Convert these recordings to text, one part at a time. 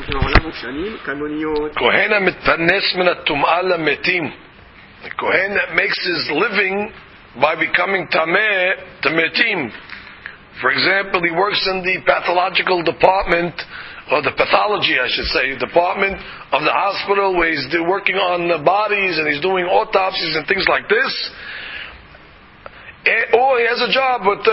Kohen המתפרנס מן הטומאה למתים. The Kohen that makes his living by becoming tameh to metim. For example, he works in the pathological department, or the pathology, I should say, department of the hospital, where he's working on the bodies and he's doing autopsies and things like this. Or he has a job with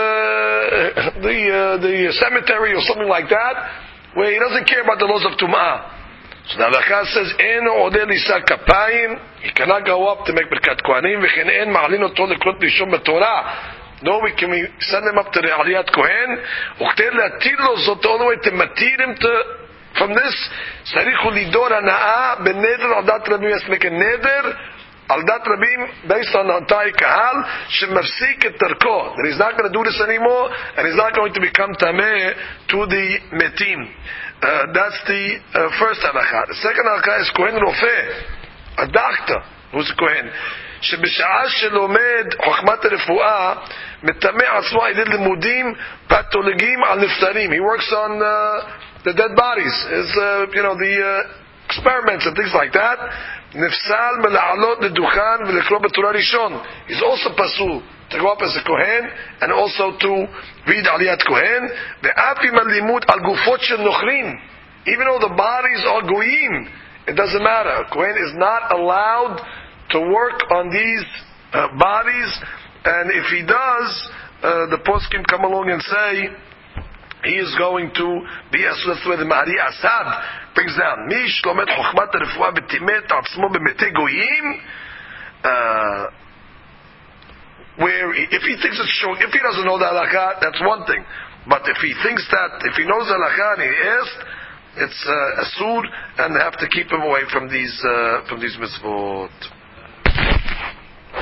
the cemetery or something like that, where he doesn't care about the laws of Tum'ah. So the halakha says, "En odeh lisa kapayim." He cannot go up to make berkat kohanim. V'chen en ma'alin oto lekrot lishon b'Torah. No, we send him up to the Aliyat Kohen. U'kter le'atir lo zot, all the way to matir him from this. Tzarich hu lidor hana'ah b'neder al dat rabim. He has to make a neder al dat rabim based on the entire kahal shemafsik et tarko, that he's not going to do this anymore and he's not going to become tameh to the metim. That's the first halakha. The second halakha is Kohen Rofeh, a doctor who's a Kohen. שבשעה שלומד חוכמת הרפואה מטמא עצמו על ידי לימודים פתולוגיים על נפטרים. He works on the dead bodies, the experiments and things like that. נפסל מלעלות לדוכן ולקרוא בתורה ראשון. He's also pasul to go up as a Kohen and also to read Aliyat Kohen. ואף אם הלימוד על גופות של נוכרים, even though the bodies are goyim, it doesn't matter. A Kohen is not allowed to work on these bodies, and if he does, the poskim come along and say he is going to be as where the Mahari Asad brings down. Mish lomet chokhmat refuah betimet atzmo b'metei goyim. Where if he thinks it's showing, if he doesn't know the halakha, that's one thing. But if he thinks that, if he knows the halakha and he asked, it's asur, and they have to keep him away from these mitzvot.